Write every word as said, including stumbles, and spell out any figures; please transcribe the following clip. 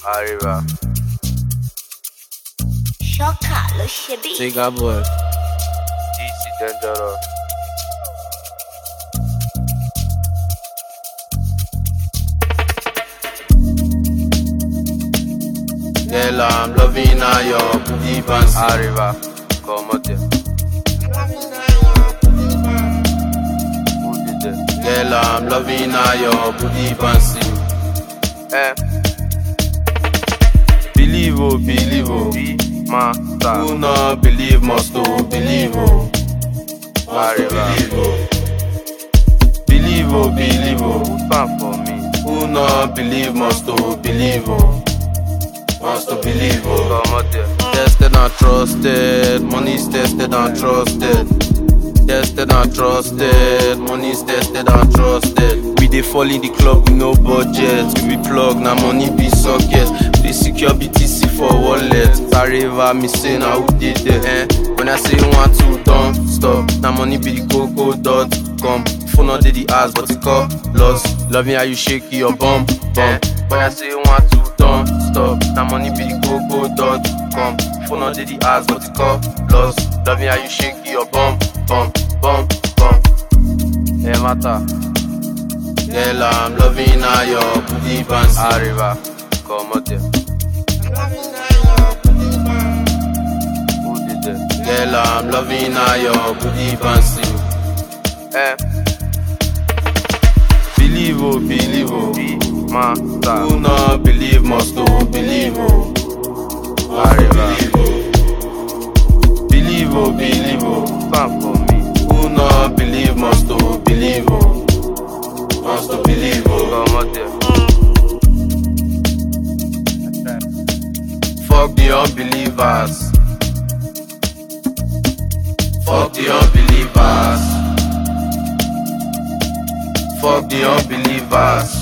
Arriba. Choca, lo chebi. Siga boy. D C Dangerous. Girl, I'm loving how your booty bounce. Arriba. Come there. Who did that? Girl, I'm loving how your booty bounce. Eh. Believe oh, believe oh. Be my star. Who not believe must to believe oh. Must to Arriba. believe oh. Believe oh, believe oh. Stand for me. Who not believe must to believe oh. Must to believe oh. Come there. Tested and trusted, money's tested and trusted. Tested and trusted, money's tested and trusted. We dey fall in the club with no budget. We be plug, na money be socket. We dey secure B T C for wallet. Arriva, me say na who dey there, eh? When I say one, two, don't stop. Na money be the coco dot com. Phone not dey the ass, but it call lost. Loving how you shake your bum, bum. When I say one, two, don't stop. Na money be the coco dot com. Phone not dey the ass, but it call lost. Loving how you shake your bum, bum, bum, bum. Eh, mata. Girl, I'm loving how your booty bounce. Arriba. Come there. Who did that? Girl, I'm loving how your booty bounce. Eh. Believe oh, believe oh. Be my star. Who not believe must to believe oh. Arriba. Believe oh, believe oh. Stand for me. Who not believe must to believe oh. Must to believe oh. Come there. Fuck the unbelievers. Fuck the unbelievers. Fuck the unbelievers.